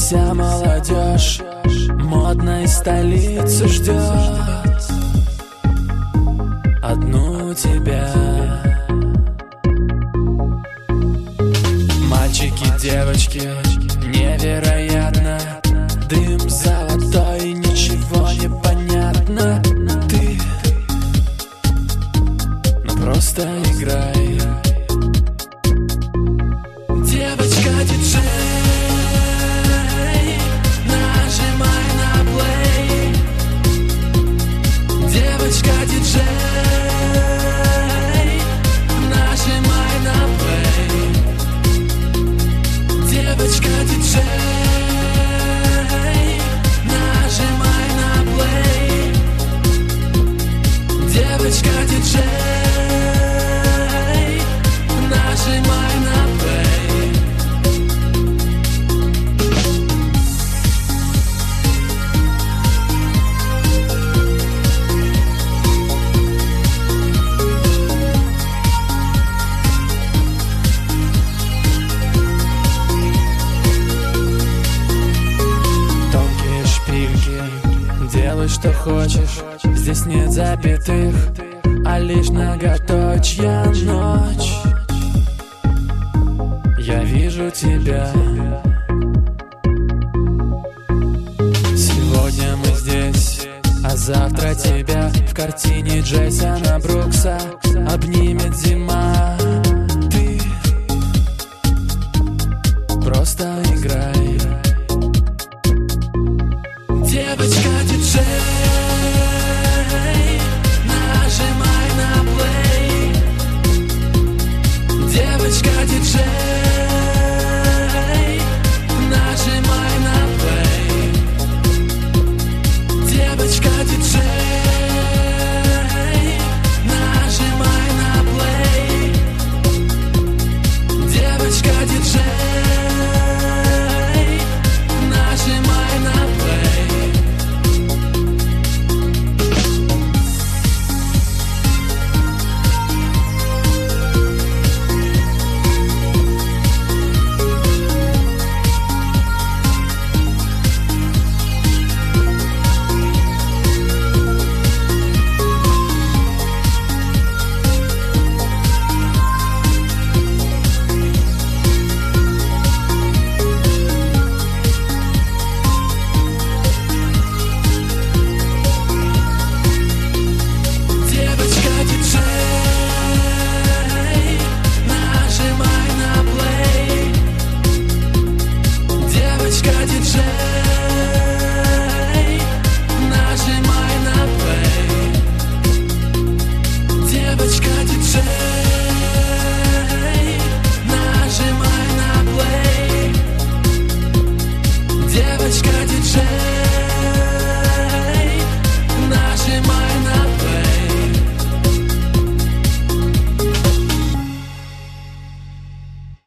вся молодежь модной столицы ждет одну тебя. Мальчики, девочки, невероятно, дым золотой, ничего не понятно. Ты, ну просто играй. Девочка-диджей, нажимай на плей. Девочка-диджей, нажимай на плей. Девочка-диджей, нажимай на плей. Девочка-диджей, нажимай на плей. Делай, что хочешь, здесь нет запятых, а лишь многоточья ночь. Я вижу тебя. Сегодня мы здесь, а завтра тебя в картине Джейсона Брукса обнимет земля.